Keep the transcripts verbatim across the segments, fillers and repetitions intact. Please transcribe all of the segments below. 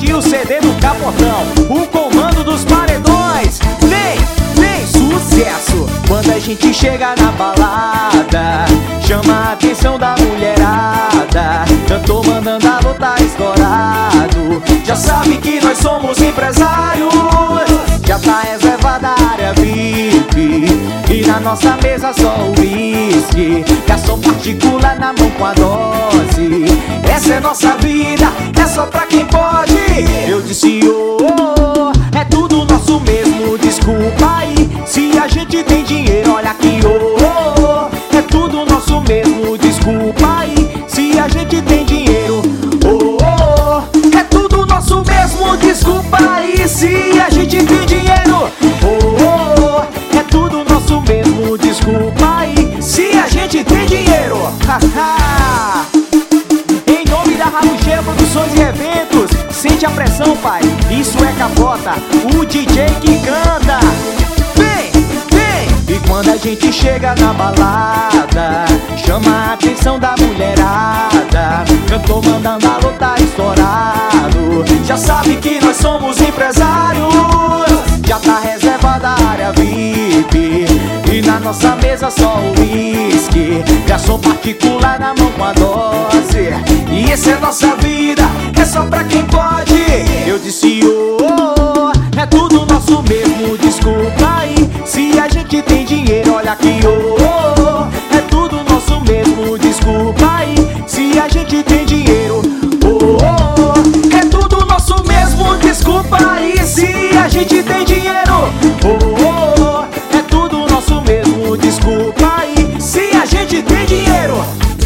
e o C D do Capotão. O comando dos paredões. Vem, vem, sucesso. Quando a gente chega na balada, chama a atenção da mulherada. Eu tô mandando a luta estourado. Já sabe que nós somos empresários. Já tá reservada a área V I P. E na nossa mesa só o whisky. Garçom particular na mão com a dose. Essa é nossa vida, é só pra quem pode. Eu disse oh, oh, oh, é tudo nosso mesmo. Desculpa aí, se a gente tem dinheiro, olha aqui oh, oh, oh, é tudo nosso mesmo. Desculpa aí, se a gente tem dinheiro. Oh, oh, oh, é tudo nosso mesmo. Desculpa aí, se a gente tem dinheiro. Oh, oh, oh, é tudo nosso mesmo. Desculpa aí, se a gente tem dinheiro. Haha. Em nome da Rabucheira Produções e Eventos, sente a pressão, pai, isso é Capota, o D J que canta. Vem, vem! E quando a gente chega na balada, chama a atenção da mulherada. Eu tô mandando a luta estourado. Já sabe que nós somos empresários. Já tá reservada a área V I P. E na nossa mesa só o whisky. Garçom particular na mão com a dose. E essa é nossa vida, é só pra quem pode. Eu disse oh, oh, oh, é tudo nosso mesmo. Desculpa aí, se a gente tem dinheiro, olha aqui oh, oh, oh, é tudo nosso mesmo. Desculpa aí, se a gente tem dinheiro. Oh, oh, oh, é tudo nosso mesmo. Desculpa aí, se a gente tem dinheiro. Oh, oh, oh, é tudo nosso mesmo. Desculpa aí, se a gente tem dinheiro.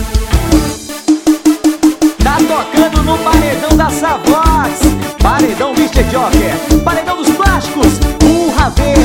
Tá tocando no paredão da Savox, paredão mister Joker, paredão dos plásticos, o Ravê.